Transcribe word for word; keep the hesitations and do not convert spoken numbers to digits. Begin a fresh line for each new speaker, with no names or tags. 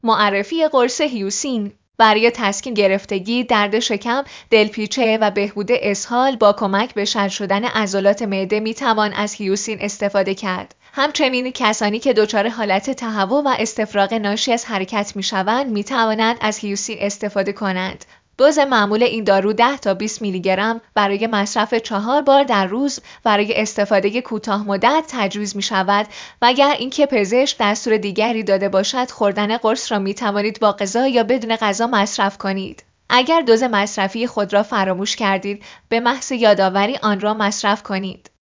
معرفی قرص هیوسین برای تسکین گرفتگی، درد شکم، دلپیچه و بهبود اسهال با کمک به شل شدن عضلات معده میتوان از هیوسین استفاده کرد. همچنین کسانی که دچار حالت تهوع و استفراغ ناشی از حرکت میشوند میتوانند از هیوسین استفاده کنند. دوز معمول این دارو ده تا بیست میلی گرم برای مصرف چهار بار در روز برای استفاده کوتاه مدت تجویز می شود و اگر اینکه پزشک دستور دیگری داده باشد خوردن قرص را می توانید با غذا یا بدون غذا مصرف کنید. اگر دوز مصرفی خود را فراموش کردید به محض یادآوری آن را مصرف کنید.